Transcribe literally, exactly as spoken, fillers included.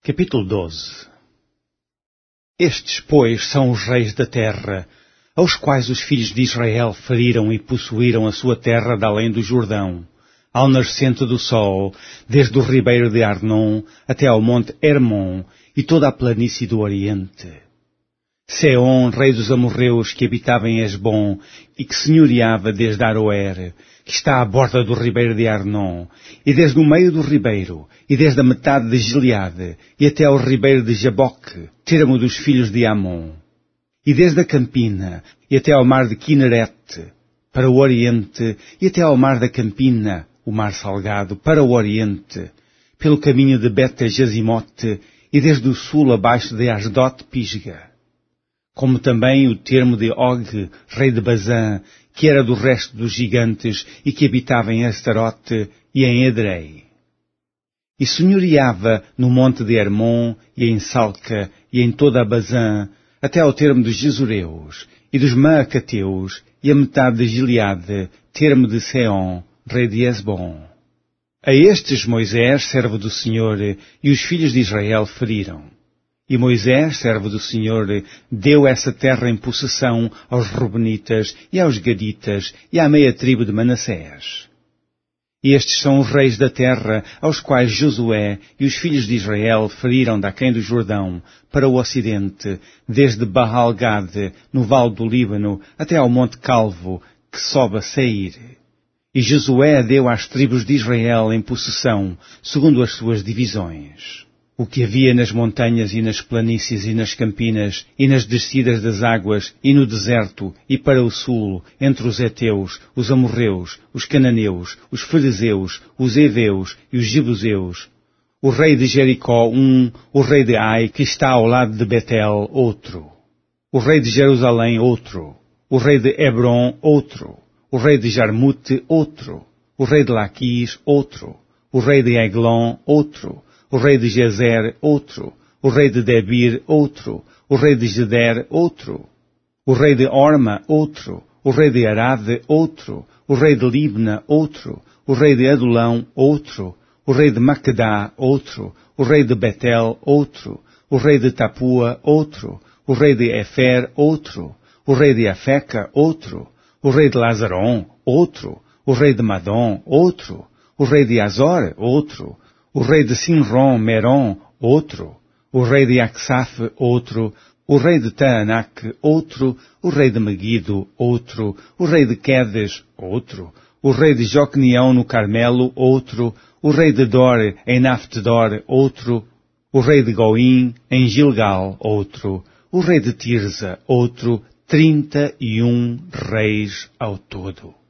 Capítulo doze. Estes, pois, são os reis da terra, aos quais os filhos de Israel feriram e possuíram a sua terra de além do Jordão, ao nascente do sol, desde o ribeiro de Arnon até ao monte Hermon e toda a planície do Oriente. Seom, rei dos amorreus, que habitava em Esbom e que senhoreava desde Aroer, que está à borda do ribeiro de Arnon, e desde o meio do ribeiro, e desde a metade de Gileade, e até ao ribeiro de Jaboque, termo dos filhos de Amon, e desde a Campina, e até ao mar de Quinerete, para o Oriente, e até ao mar da Campina, o mar salgado, para o Oriente, pelo caminho de Bet-Jazimote, e desde o sul abaixo de Asdot-Pisga, como também o termo de Og, rei de Bazã, que era do resto dos gigantes e que habitava em Astarote e em Edrei. E senhoreava no monte de Hermon e em Salca e em toda a Bazã, até ao termo dos Gesureus e dos Maacateus e a metade de Gileade, termo de Seom, rei de Esbom. A estes Moisés, servo do Senhor, e os filhos de Israel feriram. E Moisés, servo do Senhor, deu essa terra em possessão aos Rubenitas e aos Gaditas e à meia tribo de Manassés. E estes são os reis da terra, aos quais Josué e os filhos de Israel feriram daquém do Jordão, para o ocidente, desde Baal-Gade, no vale do Líbano, até ao monte Calvo, que sobe a Seir. E Josué deu às tribos de Israel em possessão, segundo as suas divisões, o que havia nas montanhas e nas planícies e nas campinas, e nas descidas das águas, e no deserto, e para o sul, entre os heteus, os amorreus, os cananeus, os fariseus, os heveus e os jebuseus. O rei de Jericó, um, o rei de Ai, que está ao lado de Betel, outro. O rei de Jerusalém, outro. O rei de Hebron, outro. O rei de Jarmute, outro. O rei de Laquis, outro. O rei de Eglon, outro. O rei de Gezer, outro. O rei de Debir, outro. O rei de Geder, outro. O rei de Orma, outro. O rei de Arade, outro. O rei de Libna, outro. O rei de Adulão, outro. O rei de Maquedá, outro. O rei de Betel, outro. O rei de Tapua, outro. O rei de Efer, outro. O rei de Afeca, outro. O rei de Lazaron, outro. O rei de Madom, outro. O rei de Azor, outro. O rei de Sinrom, Merom, outro. O rei de Aksaf, outro. O rei de Taanac, outro. O rei de Megido, outro. O rei de Quedes, outro. O rei de Jocneão no Carmelo, outro. O rei de Dor em Naftedor, outro. O rei de Goim em Gilgal, outro. O rei de Tirza, outro. Trinta e um reis ao todo.